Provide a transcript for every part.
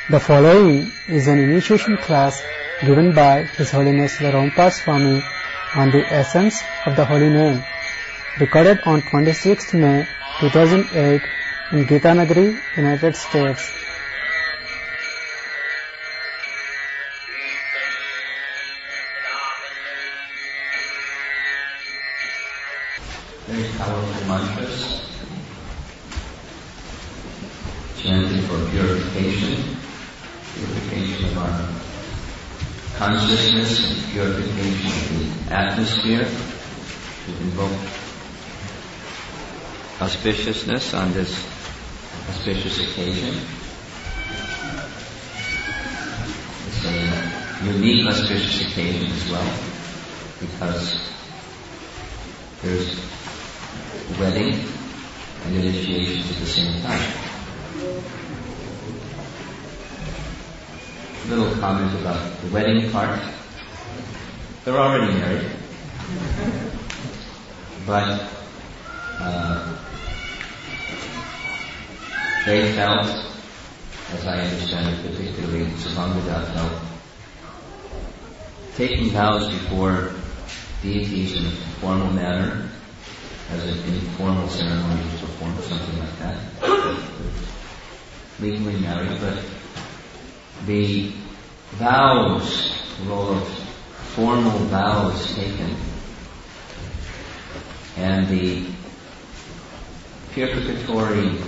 The following is an initiation class given by His Holiness the Rompa Swami on the essence of the Holy Name, recorded on 26th May 2008 in Gitanagari, United States. Very powerful mantras chanted for purification of our consciousness and purification of the atmosphere to invoke auspiciousness on this auspicious occasion. It's a unique auspicious occasion as well, because there's wedding and initiations at the same time. A little comment about the wedding part. They're already married, but they felt, as I understand it, particularly Subhangada felt, taking vows before deities in a formal manner, as an informal ceremony to perform, something like that, legally married, but the vows, the role of formal vows taken, and the purificatory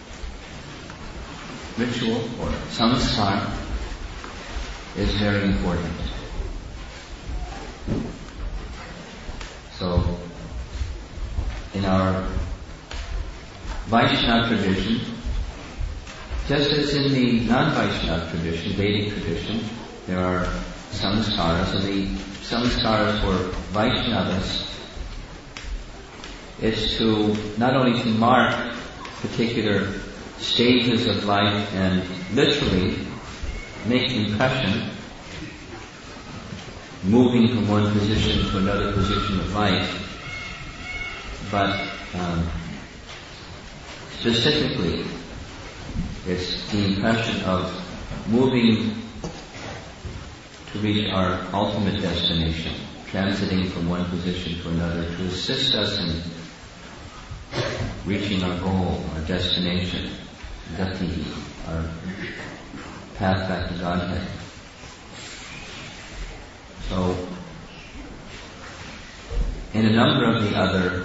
ritual or samskar is very important. So, in our Vaishnava tradition, just as in the non-Vaishnava tradition, Vedic tradition, there are samskaras, and the samskaras for Vaishnavas is to not only to mark particular stages of life and literally make impression, moving from one position to another position of life, but specifically it's the impression of moving to reach our ultimate destination, transiting from one position to another to assist us in reaching our goal, our destination, gati, our path back to Godhead. So, in a number of the other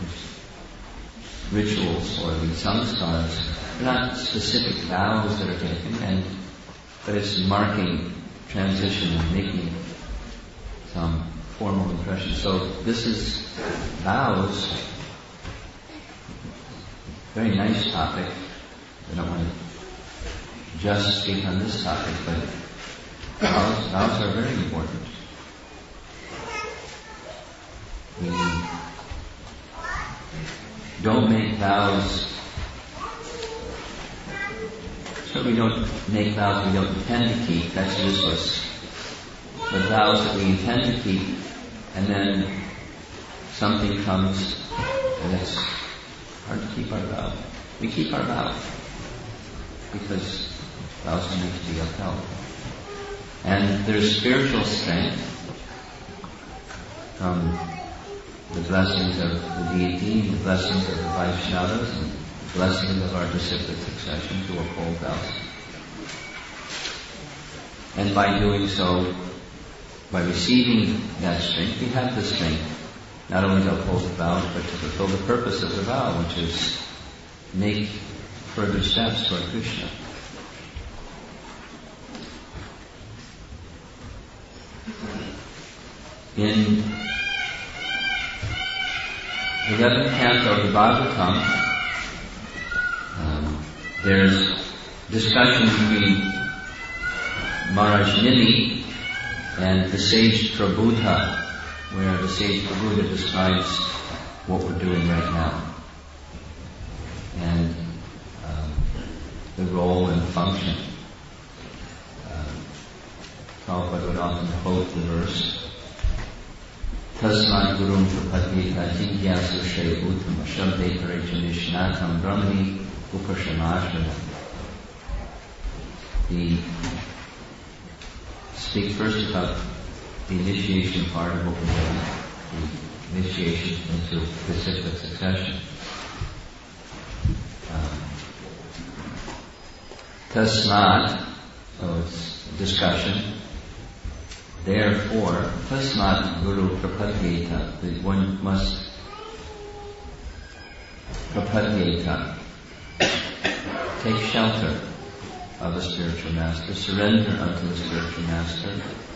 rituals or the samskaras, they're not specific vows that are taken, but it's marking transition and making some formal impression. So this is vows. Very nice topic. I don't want to just speak on this topic, but vows are very important. We don't make vows. So we don't make vows we don't intend to keep. That's useless. But vows that we intend to keep, and then something comes, and it's hard to keep our vow. We keep our vow because vows are meant to be upheld. And there's spiritual strength from the blessings of the deity, the blessings of the Vaishnavas, and the blessings of our disciplic succession to uphold vows. And by doing so, by receiving that strength, we have the strength not only to uphold the vows, but to fulfill the purpose of the vow, which is make further steps toward Krishna. In the 11th canto of the Bhagavatam, there's discussion between Maharaj Nimi and the sage Prabhuda, where the sage Prabhuda describes what we're doing right now and the role and function. Prabhupada would often quote the verse, Tasmat Gurum Prapatita Jigyasu Shri Uttama Shabde Parejhanishnatam Brahmani Upashamashvara. he speaks first about the initiation part of Open Way, the initiation into disciplic succession. Tasmat, so it's a discussion. Therefore, tasmat guru prapadyeta, that one must prapadyeta, take shelter of a spiritual master, surrender unto a spiritual master.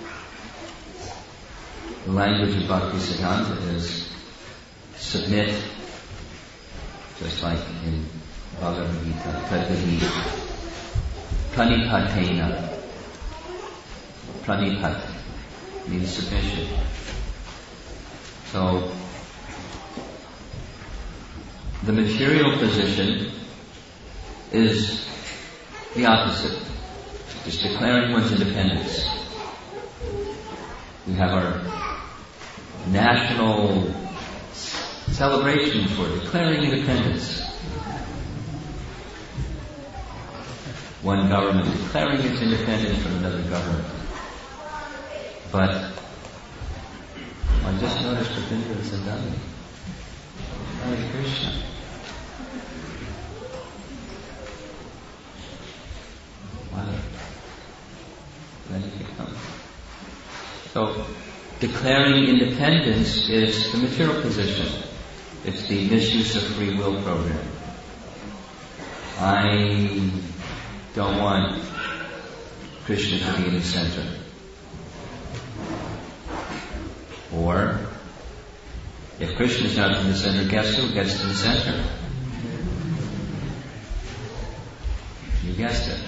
The language of Bhaktisiddhanta is submit, just like in Bhagavad Gita, tadvihi pranipatena. Pranipat means submission. So, the material position is the opposite. It's declaring one's independence. We have our national celebration for declaring independence. One government declaring its independence from another government. But I just noticed Ravindra Sandani. Hare Krishna. Wow. Ready to come. So, declaring independence is the material position. It's the misuse of free will program. I don't want Krishna to be in the center. Or, if Krishna is not in the center, guess who gets to the center? You guessed it.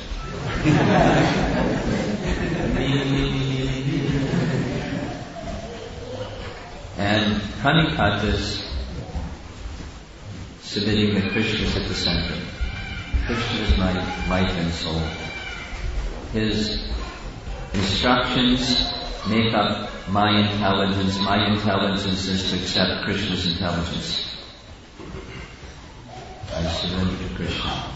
And Pranipat is submitting that Krishna is at the center. Krishna is my life and soul. His instructions make up my intelligence. My intelligence is to accept Krishna's intelligence. I surrender to Krishna.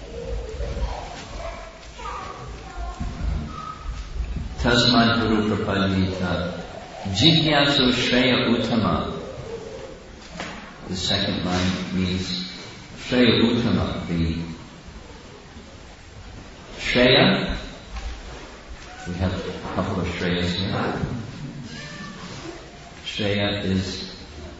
Tasmat guru prapadyeta jigyasu shreya uttama. The second line means shreya uttama, the shreya. We have a couple of shreyas here. Shreya is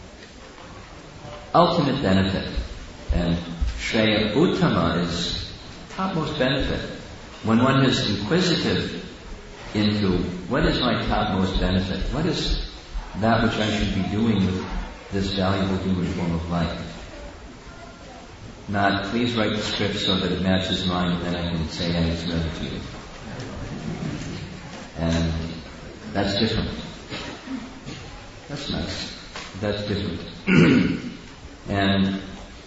ultimate benefit, and shreya uttama is topmost benefit. When one is inquisitive into what is my topmost benefit, what is that which I should be doing with this valuable human form of life. Not, please write the script so that it matches mine, and then I can say I surrender to you. And that's different. That's nice. That's different. And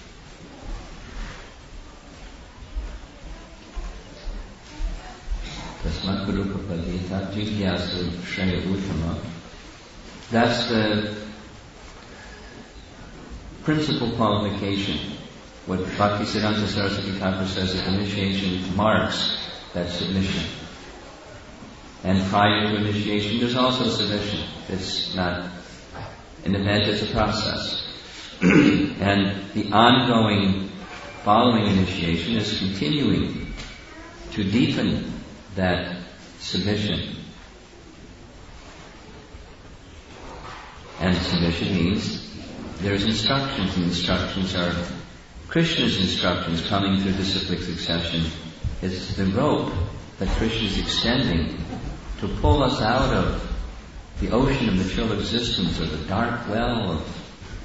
Tasmat guru prapadyeta jigyasu shreya uttama. That's the principal qualification. What Bhaktisiddhanta Saraswati Thakur says is initiation marks that submission. And prior to initiation, there's also submission. It's not an event, it's a process. And the ongoing following initiation is continuing to deepen that submission. And submission means there's instructions, and instructions are Krishna's instructions coming through disciplic succession. It's the rope that Krishna is extending to pull us out of the ocean of material existence, or the dark well of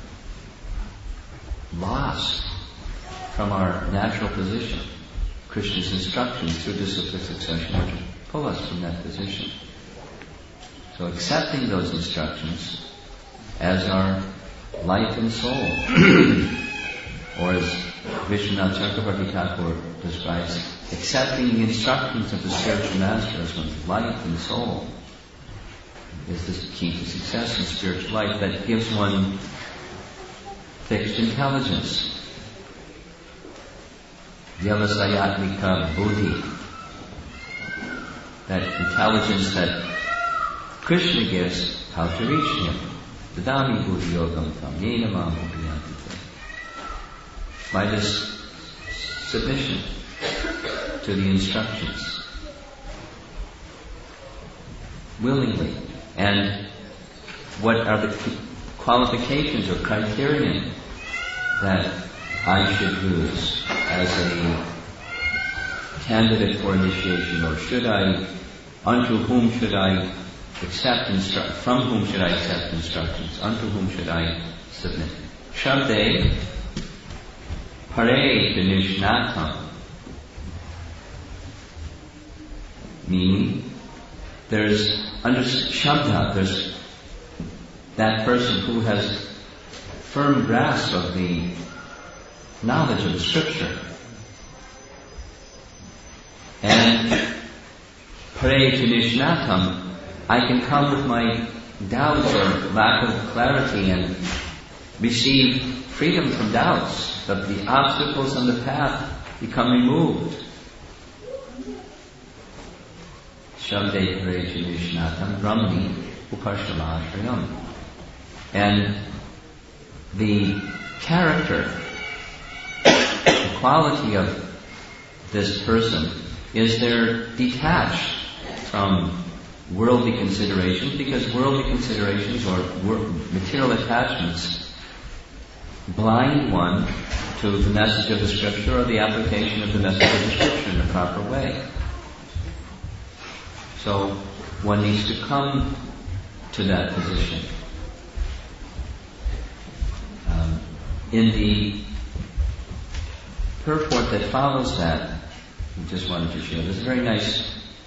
loss from our natural position. Krishna's instructions through disciplic succession are to pull us from that position. So accepting those instructions as our life and soul, or as Vishwanath Chakravarti Thakur describes, accepting the instructions of the spiritual master as one's life and soul, is the key to success in spiritual life. That gives one fixed intelligence. Vyavasayatmika buddhi. that intelligence that Krishna gives, how to reach Him. Dadami buddhi yogam tam yena mam upayanti. By this submission to the instructions, willingly. And what are the qualifications or criterion that I should use as a candidate for initiation, or unto whom should I accept from whom should I accept instructions, unto whom should I submit? Shabde pare vinishnatam, meaning there's under Shabda, there's that person who has firm grasp of the knowledge of the scripture. And pare vinishnatam, I can come with my doubts or lack of clarity and receive freedom from doubts, that the obstacles on the path become removed. Shabde pare vinishnatam brahmani upashtamashrayam. And the character, the quality of this person is they're detached from worldly considerations, because worldly considerations or material attachments blind one to the message of the scripture or the application of the message of the scripture in a proper way. So one needs to come to that position. In the purport that follows that, I just wanted to share. There's a very nice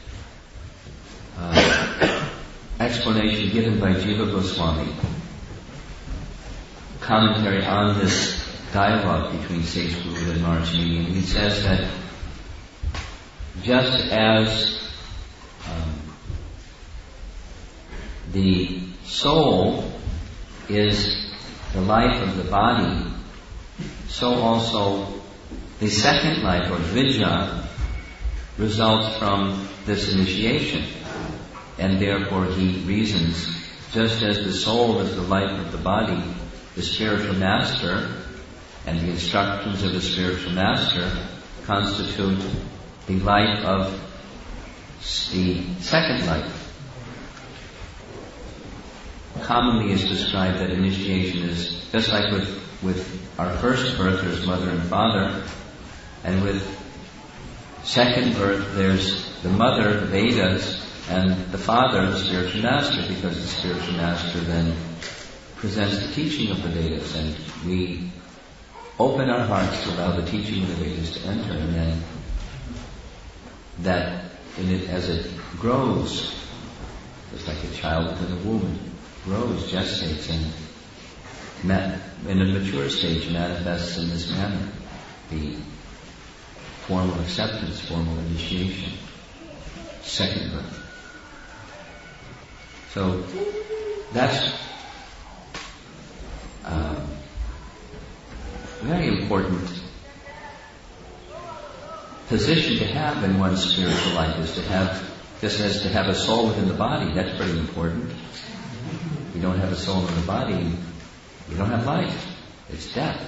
explanation given by Jiva Goswami, commentary on this dialogue between Sage Guru and Maharaj. And he says that just as the soul is the life of the body, so also the second life, or vidya, results from this initiation. And therefore he reasons, just as the soul is the life of the body, the spiritual master and the instructions of the spiritual master constitute the life of the second life. Commonly is described that initiation is just like with our first birth, there's mother and father, and with second birth there's the mother, the Vedas, and the father, the spiritual master, because the spiritual master then presents the teaching of the Vedas, and we open our hearts to allow the teaching of the Vedas to enter, and then that in it, as it grows, just like a child within a womb, grows, gestates, and in a mature stage manifests in this manner the formal acceptance, formal initiation, second birth. So that's very important position to have in one's spiritual life, is to have, just as to have a soul within the body. That's pretty important. If you don't have a soul in the body, you don't have life. It's death.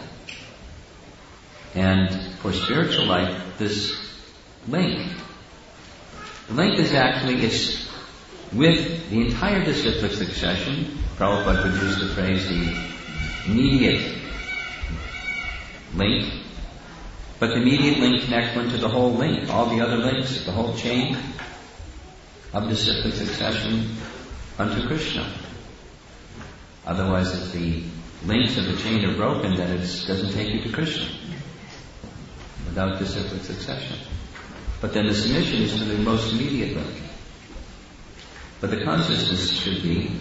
And for spiritual life, this link is actually, it's with the entire disciplic succession. Prabhupada would use the phrase the immediate link, but the immediate link connects one to the whole link, all the other links, the whole chain of disciplic succession unto Krishna. Otherwise, if the links of the chain are broken, then it doesn't take you to Krishna without disciplic succession. But then the submission is to the most immediate link. But the consciousness should be,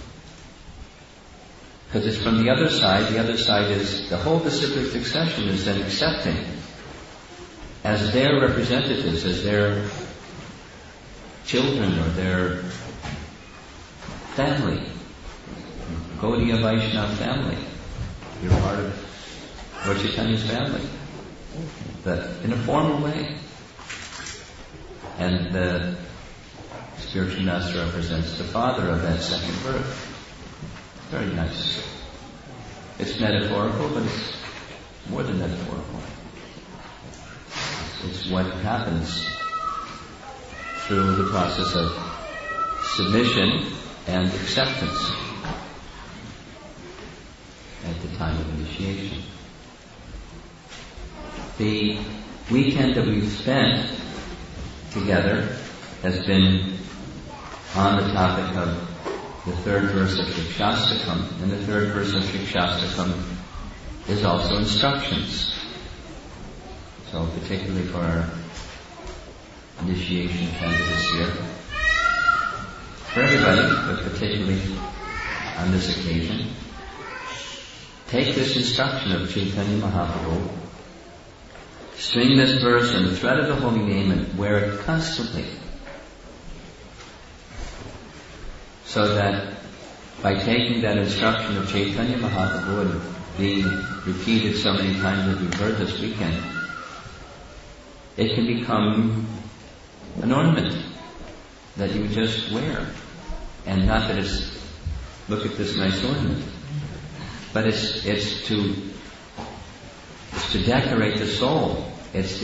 because it's from the other side is, the whole disciplic succession is then accepting as their representatives, as their children or their family, Gaudiya Vaishnava family. You're part of Lord Chaitanya's family, but in a formal way. And the spiritual master represents the father of that second birth. Very nice. It's metaphorical, but it's more than metaphorical. It's what happens through the process of submission and acceptance at the time of initiation. The weekend that we've spent together has been on the topic of the third verse of Shikshastakam, and the third verse of Shikshastakam is also instructions. So particularly for our initiation candidates here, for everybody, but particularly on this occasion, take this instruction of Chaitanya Mahaprabhu, string this verse in the thread of the holy name and wear it constantly, so that by taking that instruction of Chaitanya Mahaprabhu and being repeated so many times as we've heard this weekend, it can become an ornament that you just wear. And not that it's, look at this nice ornament, but it's to decorate the soul. It's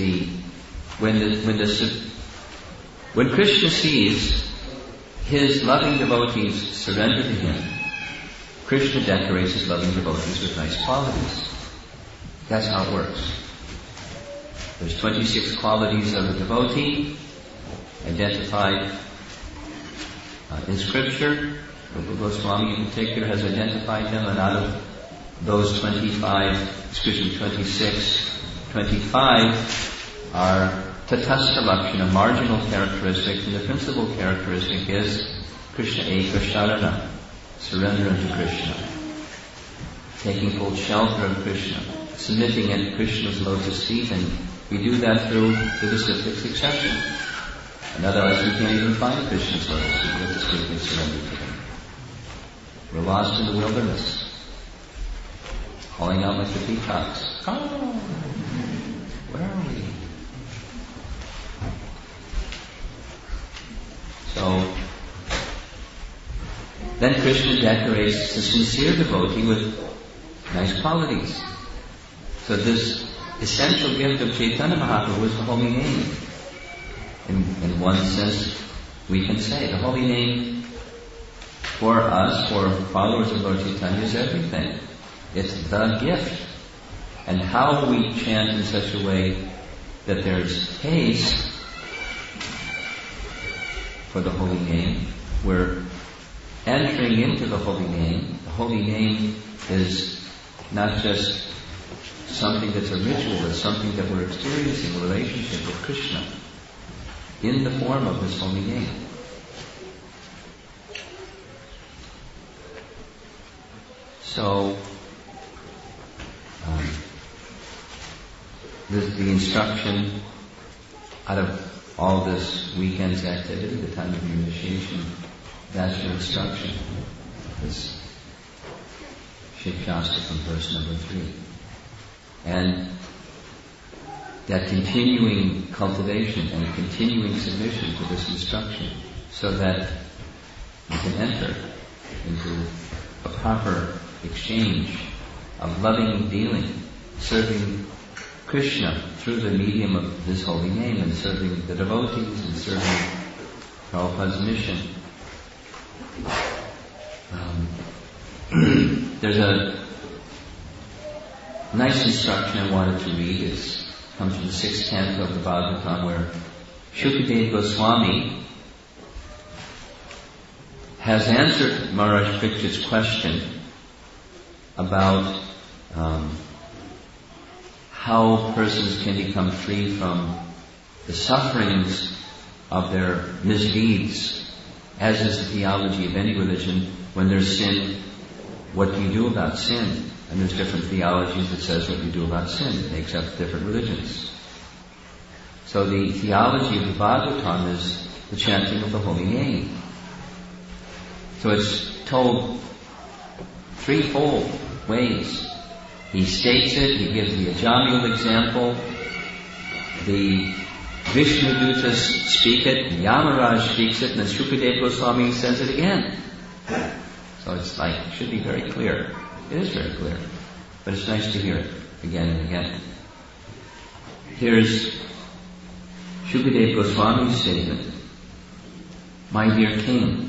when Krishna sees his loving devotees surrender to him, Krishna decorates his loving devotees with nice qualities. That's how it works. There's 26 qualities of a devotee identified in Scripture. Rupa Goswami in particular has identified them, and out of those 25 are tatastha lakshana, marginal characteristics, and the principal characteristic is Krishna eka sharana, surrender unto Krishna, taking full shelter of Krishna, submitting at Krishna's lotus feet, and we do that through the disciplic succession. And otherwise we can't even find Krishna's lotus feet. We have to strictly surrender to him. We're lost in the wilderness, calling out like the peacocks. Come on! Where are we? So, then Krishna decorates the sincere devotee with nice qualities. So this essential gift of Chaitanya Mahaprabhu is the holy name. In one sense, we can say the holy name for us, for followers of Lord Chaitanya, is everything. It's the gift. And how we chant in such a way that there's taste for the holy name, we're entering into the holy name. The holy name is not just something that's a ritual, it's something that we're experiencing a relationship with Krishna in the form of His holy name. So, the instruction out of all this weekend's activity, the time of your initiation, that's your instruction. This Shikshastakam, verse number 3. And that continuing cultivation and continuing submission to this instruction, so that you can enter into a proper exchange of loving dealing, serving Krishna through the medium of His holy name, and serving the devotees, and serving Prabhupada's mission. There's a nice instruction I wanted to read. It comes from the 6th canto of the Bhagavatam, where Shukadeva Goswami has answered Maharaj Parikshit's question about how persons can become free from the sufferings of their misdeeds, as is the theology of any religion. When there's sin, what do you do about sin? And there's different theologies that says what you do about sin. It makes up different religions. So the theology of the Bhagavatam is the chanting of the holy name. So it's told threefold ways. He states it, he gives the Ajamil example, the Vishnu Dutas speak it, Yamaraj speaks it, and then Shukadeva Goswami says it again. So it's like, it should be very clear. It is very clear. But it's nice to hear it again and again. Here's Shukadeva Goswami's statement. My dear king,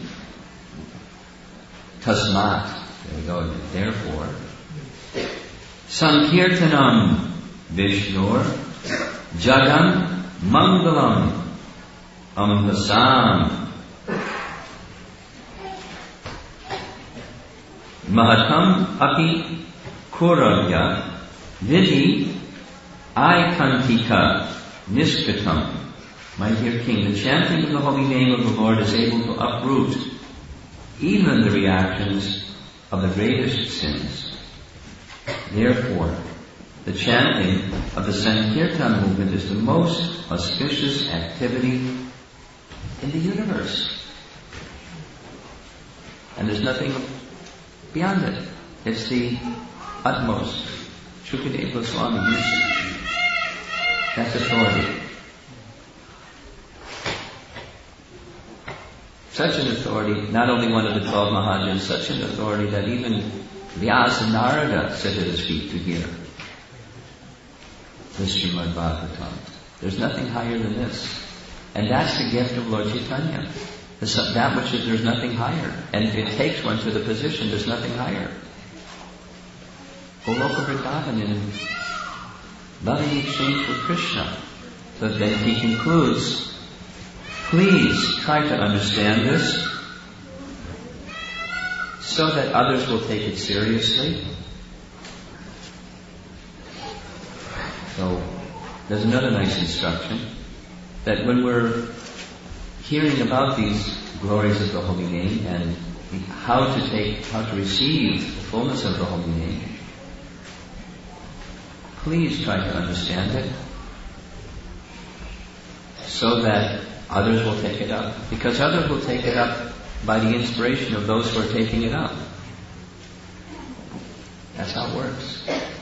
Tasmat, there we go, therefore, Sankirtanam Vishnur Jagam Mangalam Ambasam Mahatam Api Kuraya Vidhi Aikantika Niskatam. My dear king, the chanting of the holy name of the Lord is able to uproot even the reactions of the greatest sins. Therefore, the chanting of the Sankirtan movement is the most auspicious activity in the universe. And there's nothing beyond it. It's the utmost. Shukadeva Goswami used it. That's authority. Such an authority, not only one of the 12 Mahajans, such an authority that even Vyasa and Narada sit at his feet to hear the Srimad Bhagavatam. There's nothing higher than this. And that's the gift of Lord Chaitanya. That which is, there's nothing higher. And it takes one to the position, there's nothing higher. Goloka Vrindavan in loving exchange with Krishna. So then he concludes, please try to understand this so that others will take it seriously. So there's another nice instruction that when we're hearing about these glories of the holy name and how to receive the fullness of the holy name, please try to understand it so that others will take it up. Because others will take it up by the inspiration of those who are taking it up. That's how it works.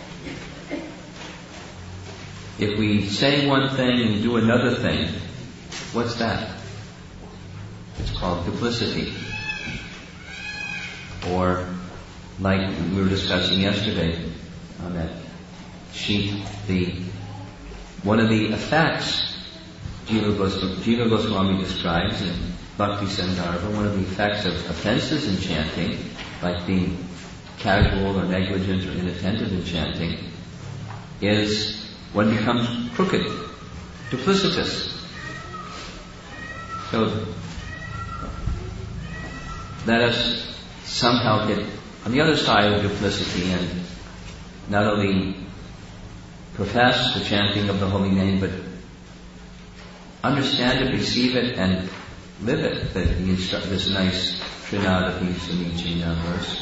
If we say one thing and do another thing, what's that? It's called duplicity. Or, like we were discussing yesterday on that sheet, one of the effects Jiva Goswami describes in Bhakti Sandarbha, one of the effects of offenses in chanting, like being casual or negligent or inattentive in chanting, is one becomes crooked, duplicitous. So let us somehow get on the other side of duplicity and not only profess the chanting of the holy name, but understand it, receive it, and live it. This nice Trinadapi Samicina verse.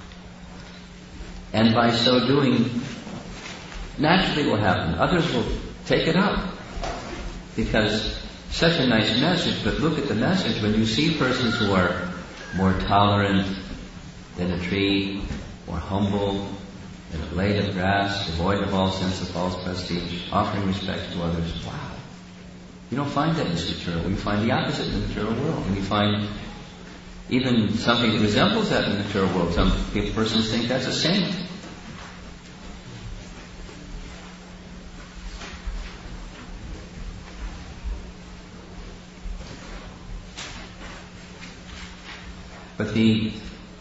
And by so doing, naturally what will happen? Others will take it up. Because such a nice message, but look at the message. When you see persons who are more tolerant than a tree, more humble than a blade of grass, devoid of all sense of false prestige, offering respect to others, wow. You don't find that in this material world. You find the opposite in the material world. And you find even something that resembles that in the material world. Some persons think that's a saint. But the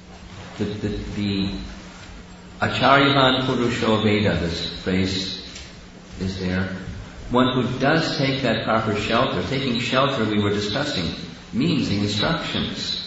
Acharyavan Purusho Veda, this phrase is there. One who does take that proper shelter, taking shelter we were discussing, means the instructions.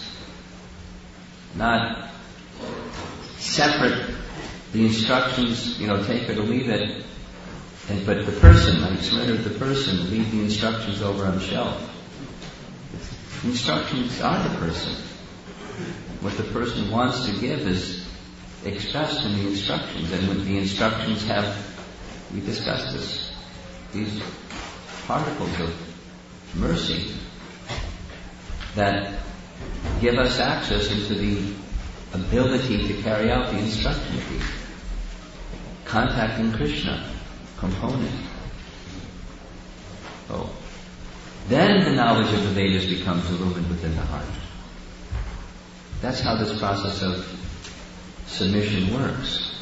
Not separate, the instructions, take it or leave it. But the person, I surrendered the person, leave the instructions over on the shelf. The instructions are the person. What the person wants to give is expressed in the instructions. And when the instructions we discussed this, these particles of mercy that give us access into the ability to carry out the instruction, the contacting Krishna component. So, then the knowledge of the Vedas becomes illumined within the heart. That's how this process of submission works.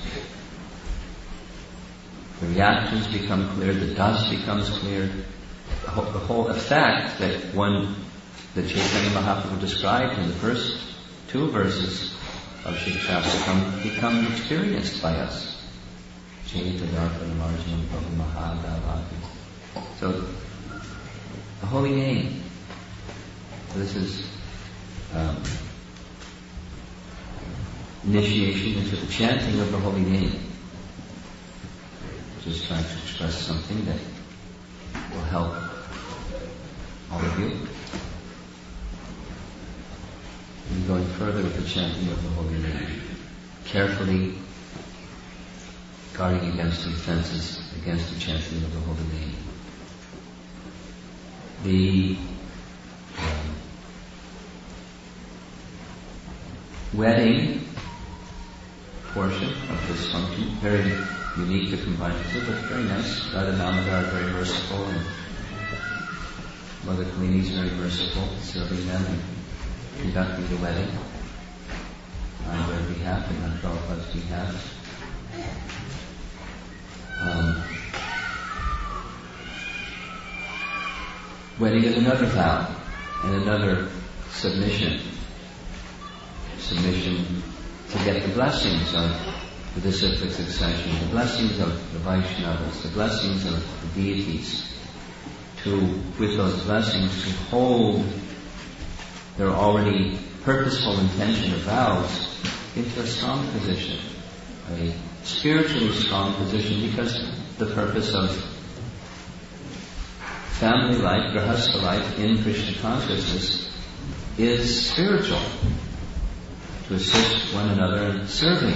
The reactions become clear, the dust becomes clear. The whole effect that Chaitanya Mahaprabhu described in the first two verses of Shikshastakam become experienced by us. So, the holy name. This is initiation into the chanting of the holy name. Just trying to express something that will help all of you. And going further with the chanting of the holy name, carefully guarding against the offenses, against the chanting of the holy name. The wedding portion of this function, very unique to Kumbhakarna, but very nice. Radha Damodar very merciful, and Mother Kalini is very merciful, serving them and conducting the wedding on their behalf and on Prabhupada's behalf. Wedding is another vow and another submission. Submission to get the blessings of the disciplic succession, the blessings of the Vaishnavas, the blessings of the deities, with those blessings, to hold their already purposeful intention of vows into a strong position, a spiritually strong position, because the purpose of family life, grahastha life in Krishna consciousness is spiritual, to assist one another in serving.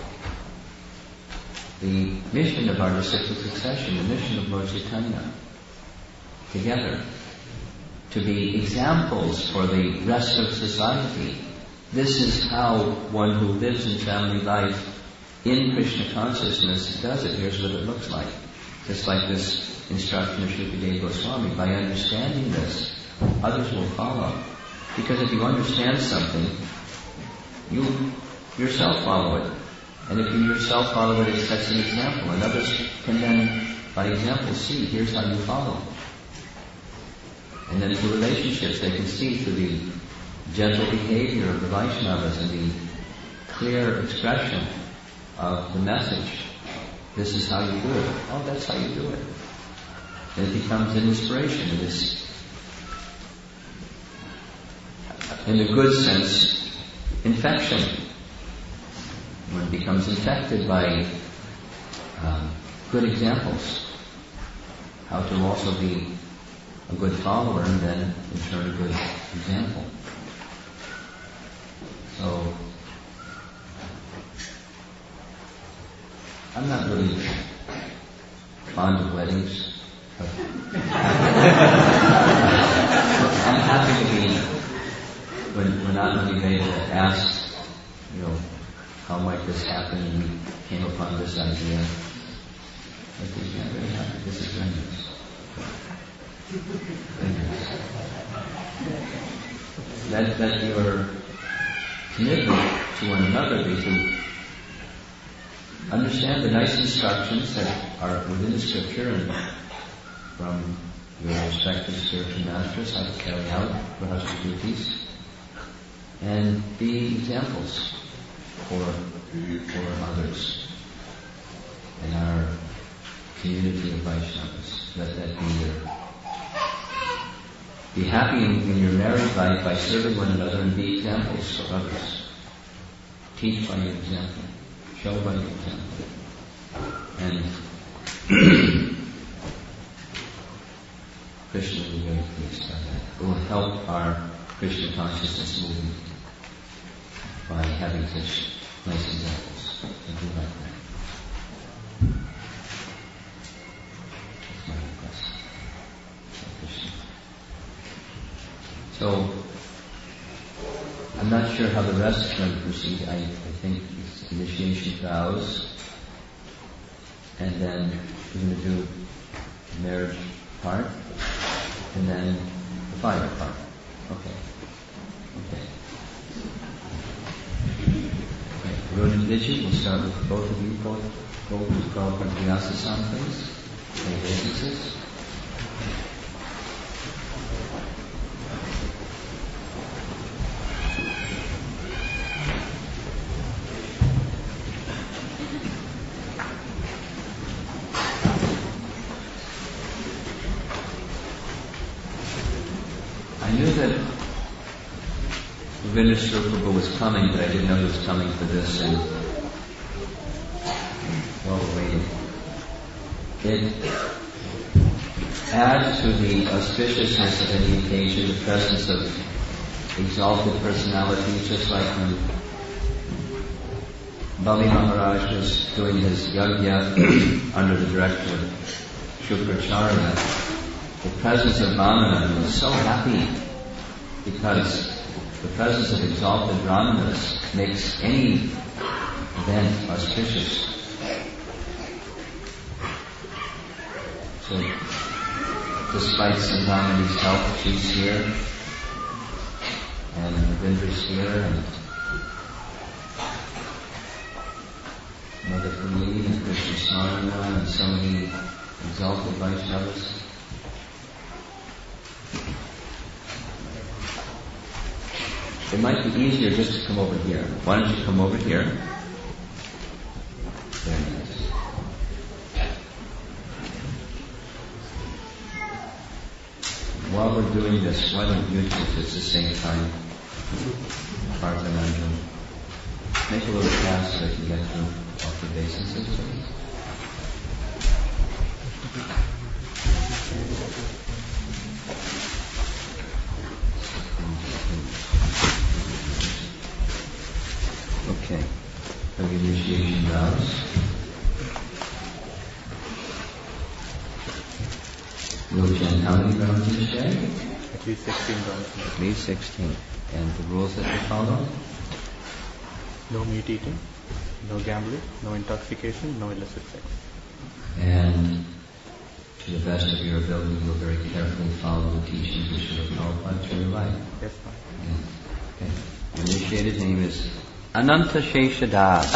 The mission of our disciplic succession, the mission of Lord Chaitanya, together, to be examples for the rest of society. This is how one who lives in family life in Krishna consciousness does it. Here's what it looks like. Just like this instruction of Shukadeva Goswami. By understanding this, others will follow. Because if you understand something, you yourself follow it. And if you yourself follow it, it sets an example. And others can then, by example, see, here's how you follow. And then through relationships, they can see through the gentle behavior of the Vaishnavas and the clear expression of the message. This is how you do it. Oh, that's how you do it. And it becomes an inspiration. It is, in a good sense, infection. One becomes infected by good examples. How to also be a good follower and then, in turn, a good example. So, I'm not really fond of weddings. But I'm happy to be, when Atmani Veda asked, how might this happen, and we came upon this idea. I think, yeah, very happy. This is very nice. Very nice. Let your commitment to one another be to understand the nice instructions that are within the scripture and from your respective spiritual masters, how to carry out grahastha duties, and be examples for others in our community of Vaishnavas. Let that be be happy in your married life by serving one another and be examples for others. Teach by your example. Show by your example. And Krishna will be very pleased by that. It will help our Krishna consciousness movement by having such nice examples. And do like that. That's my request. Krishna. So, I'm not sure how the rest is going to proceed. I think it's initiation vows, and then we're going to do the marriage part, and then 5 o'clock. Okay. Arun and Vijay, we'll start with both of you. Both go to Prabhupada Vyasa-san, please. Take businesses. I knew that Ravindra Prabhu was coming, but I didn't know he was coming for this, and while we're waiting, it adds to the auspiciousness of any occasion the presence of exalted personalities, just like when Bali Maharaj was doing his yajna under the direction of Shukracharya. The presence of Vamana was so happy because the presence of exalted Brahmanas makes any event auspicious. So, despite Sandhamani's help, she's here, and Ravindra's here, and Mother Kamini and Krishna Smarana, and so many exalted Vaishnavas. It might be easier just to come over here. Why don't you come over here? Very nice. While we're doing this, why don't you just at the same time, Parthananjan, make a little pass so that you get through off the basins, please. Okay. Have the initiation vows. We'll chant how many rounds each day? At least 16 rounds. At least 16. And the rules that we follow? No meat eating, no gambling, no intoxication, no illicit sex. And to the best of your ability, you'll very carefully follow the teachings of Srila Prabhupada through your life. Yes, ma'am. Yeah. Okay. The initiated name is Ananta Sheshadas.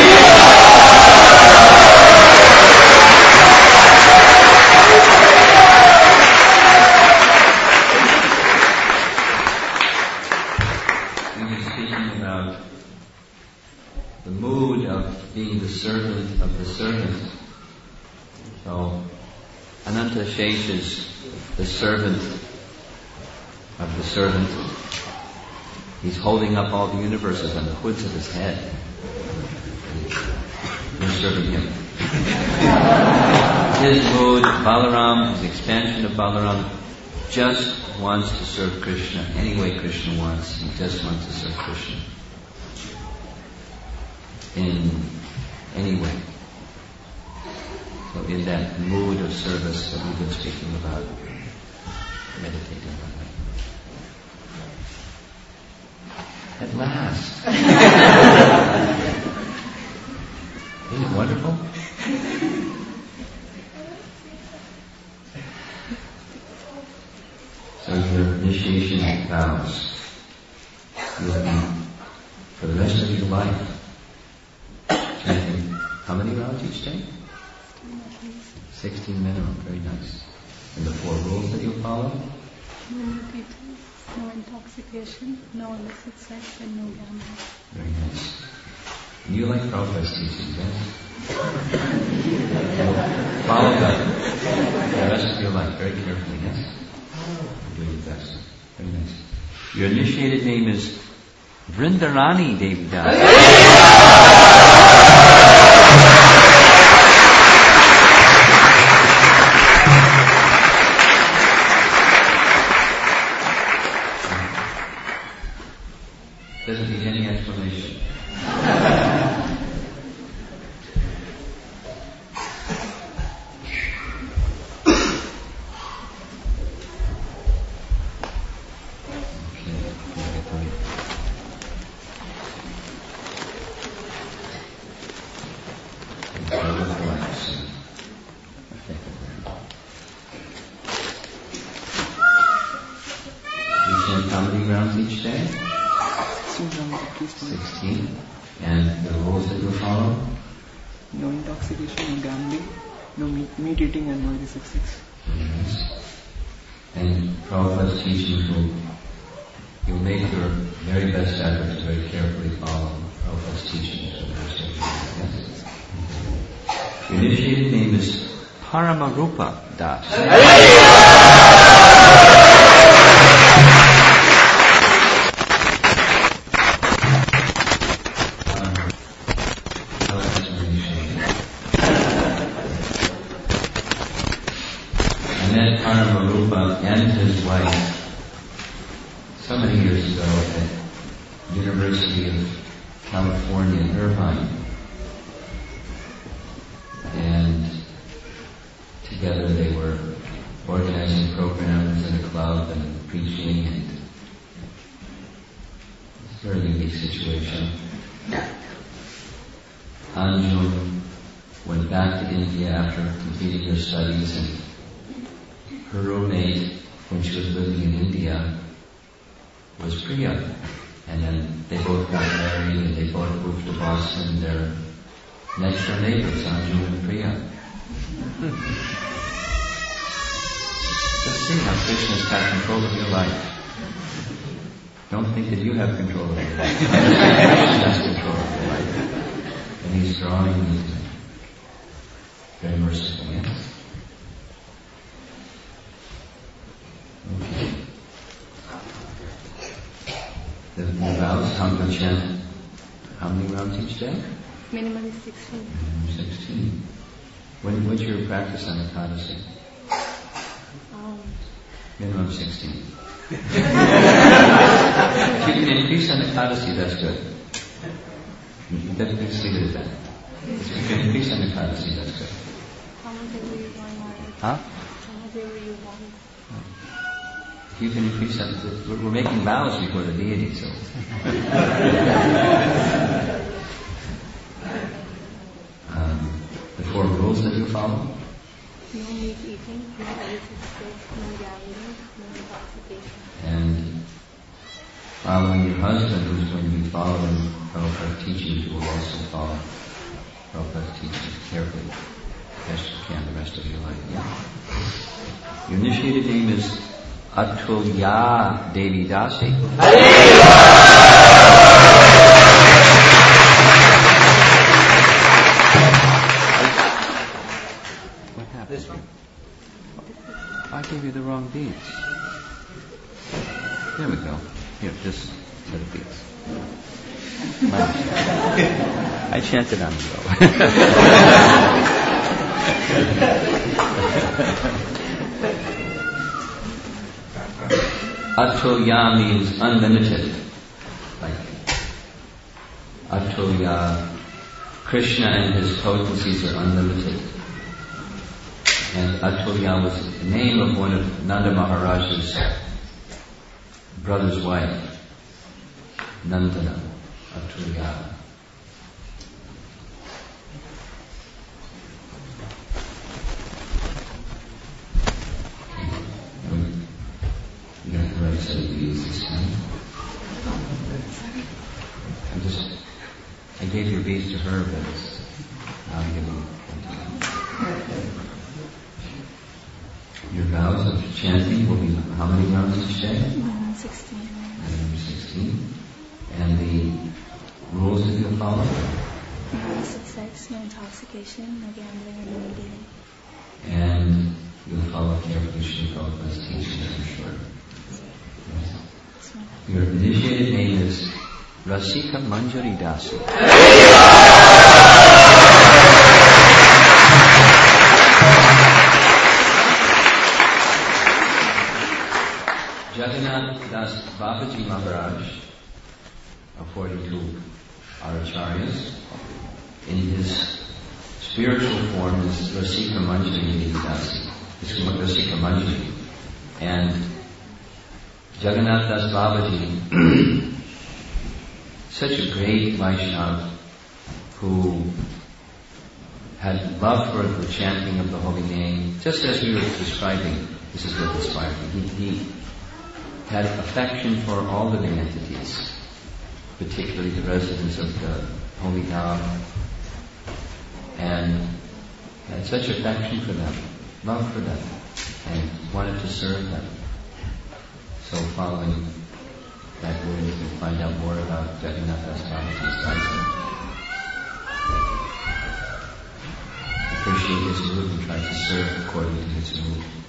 We've been speaking about the mood of being the servant of the servant. So, Ananta Shesh is the servant of the servant. He's holding up all the universes on the hoods of his head. We're serving him. His mood, Balaram, his expansion of Balaram, just wants to serve Krishna any way Krishna wants. He just wants to serve Krishna in any way. So in that mood of service that we've been speaking about, meditating on that. At last. Isn't it wonderful? So your initiation vows will be for the rest of your life chanting how many rounds each day? 16 minimum, very nice. And the 4 rules that you'll follow? No meat eating, no intoxication, no illicit sex, and no gambling. Very nice. And you like Prabhupada's teachings, yes? Follow that for the rest of your life very carefully, yes? Do your best. Very nice. Your initiated name is Vrindarani Devi Das. Doesn't need any explanation. 16. And the rules that you follow? No intoxication, no gambling, no meat eating, and no illicit sex. Yes. And Prabhupada's teaching you'll make your very best effort to very carefully follow Prabhupada's teaching for the rest of your life. Yes. Your initiated name is Paramarupa Das. Paramarupa and his wife so many years ago at University of California in Irvine, and together they were organizing programs in a club and preaching, and it's a very unique situation. Anjum went back to India after completing her studies, and her roommate, when she was living in India, was Priya. And then they both got married and they both moved to Boston. They're next door neighbors, Anju and Priya. Just see how Krishna's got control of your life. Don't think that you have control of your life. Krishna has control of your life. And he's drawing you to very merciful, yes? Okay. The vows, how many rounds each day? Minimum is 16. 16. When's your practice on Ekadasi? Minimum 16. If you can increase on Ekadasi, that's good. Let's leave it at that. If you can increase on Ekadasi, that's good. How much ever you want? Huh? How much ever you want? If you can increase that, we're making vows before the deity, so. The 4 rules that you follow? No meat eating, no illicit sex, no gambling, no intoxication. And following your husband, who's going to be following Prabhupada's teachings, you will also follow Prabhupada's teachings carefully, as you can the rest of your life. Yeah. Your initiated name is Atulya Devi Dasi. What happened? I gave you the wrong beads. There we go. Here, just set of beads. I chanted on Atulya means unlimited. Like Atulya, Krishna and his potencies are unlimited. And Atulya was the name of one of Nanda Maharaj's brother's wife, Nandana, Atulya. You got the right set of beads this time. I gave your beads to her, but I'm giving them to you. Your vows of chanting will be how many rounds each day? 16. 16. And the rules that you'll follow? No illicit sex, no intoxication, no gambling, and no meat eating. And you'll follow carefully Srila Prabhupada's teachings, I'm sure. Yes. Your initiated name is Rasika Manjari Dasi. Jagannath Das Babaji Maharaj, according to our acharyas, in his spiritual form is Rasika Manjari Dasi. It's Rasika Manjari. And Jagannath Das Babaji, such a great Vaishnava who had love for the chanting of the holy name, just as we were describing, this is what inspired him. He had affection for all living entities. particularly the residents of the holy Dham, and had such affection for them, love for them, and wanted to serve them. So following that word, you can find out more about Jagannath Das Babaji's life. Appreciate his mood and try to serve according to his mood.